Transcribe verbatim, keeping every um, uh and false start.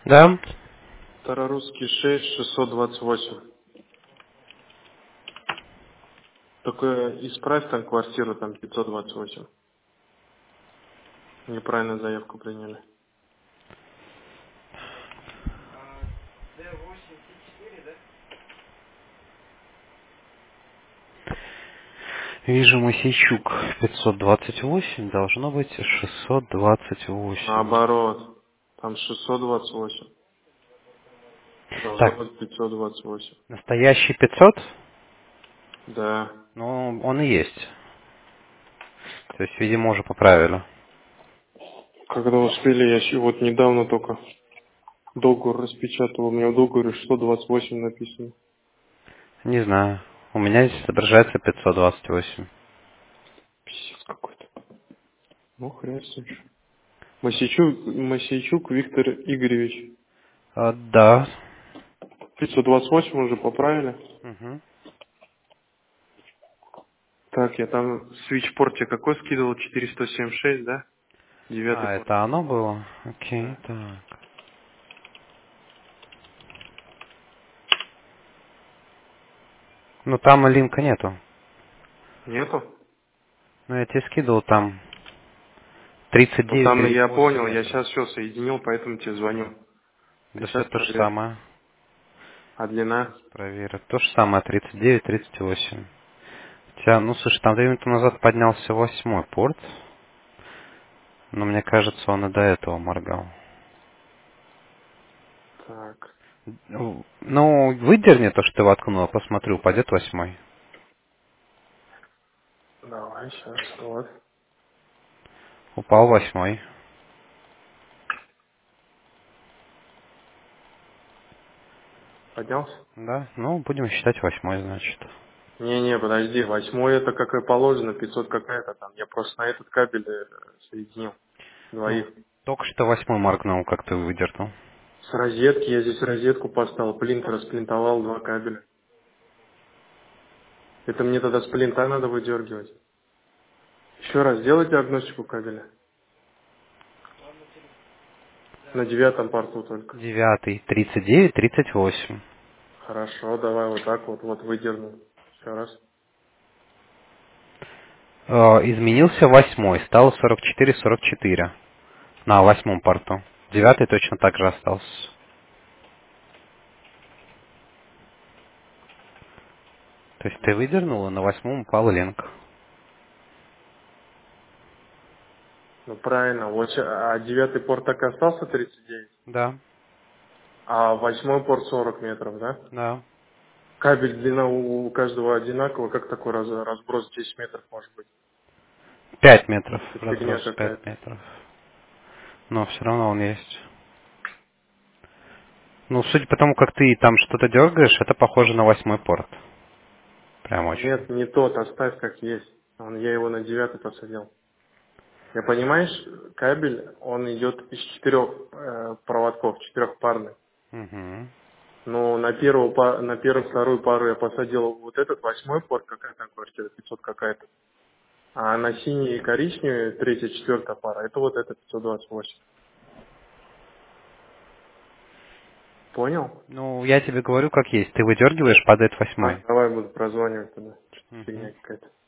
Да? Старорусский шесть, шестьсот двадцать восемь. Только исправь там квартиру, там пятьсот двадцать восемь. Неправильно заявку приняли. Вижу, Мосейчук пятьсот двадцать восемь, должно быть шестьсот двадцать восемь. Наоборот. Там шестьсот двадцать восемь. Должно Так, быть пятьсот двадцать восемь. настоящий пятьсот? Да. Ну, он и есть. То есть, видимо, уже поправили. Когда успели, я щ- вот недавно только договор распечатал. У меня в договоре шестьсот двадцать восемь написано. Не знаю. У меня здесь отображается пятьсот двадцать восемь. Писец какой-то. Ну, хрен с ним. Масейчук, Масейчук Виктор Игоревич. А, да. пятьсот двадцать восемь уже поправили. Угу. Так, я там свитчпорт тебе какой скидывал? четыреста семьдесят шесть, да? Девятый А, порт. это оно было? Окей, Да. так. Ну, там линка нету. Нету? Ну, я тебе скидывал там тридцать Ну девять там тридцать я восемь понял, я метров. сейчас все соединил, поэтому тебе звоню. Ты Да все сейчас то же проверь. самое. А длина? Проверю. То же самое, тридцать девять тридцать восемь. Хотя, ну, слушай, там две минуты назад поднялся восьмой порт. Но мне кажется, он и до этого моргал. Так, Ну, ну, выдерни то, что ты воткнул, посмотрю, упадет восьмой. давай сейчас, вот. Упал восьмой. Поднялся? Да? Ну, будем считать восьмой, значит. Не-не, подожди, восьмой это как и положено, пятьсот какая-то там. Я просто на этот кабель э, соединил Ну, двоих. только что восьмой моргнул, как ты выдернул. С розетки, я здесь розетку поставил, плинт расплинтовал два кабеля. Это мне тогда с плинта надо выдергивать. Еще раз, сделай диагностику кабеля. На девятом порту только. Девятый, тридцать девять тридцать восемь. Хорошо, давай вот так вот, вот выдерну. Еще раз. Э, изменился восьмой, стало сорок четыре сорок четыре. На восьмом порту. Девятый точно так же остался. То есть ты выдернул, и на восьмом упал линк. Ну правильно, вот ща- а девятый порт так и остался тридцать девять, Да, а восьмой порт сорок метров, да? да. Кабель длина у у каждого одинаковая, как такой раз- разброс десять метров может быть? Пять метров. Это фигня Разброс пять какая-то. метров. Но все равно он есть. Ну, судя по тому, как ты там что-то дергаешь, это похоже на восьмой порт. Прям очень. Нет, не тот, оставь как есть. Он, я его на девятый посадил. Я понимаешь, кабель, он идет из четырех э, проводков, четырехпарный. Угу. Но на первую, па- на первую, вторую пару я посадил вот этот восьмой порт, какая там квартира, пятьсот какая-то. А на синий и коричневый, третья, четвертая пара, это вот это пятьсот двадцать восемь. Понял? Ну, я тебе говорю, как есть. Ты выдергиваешь, падает А, восьмой. давай буду прозванивать тогда. Что-то Угу. фигня какая-то.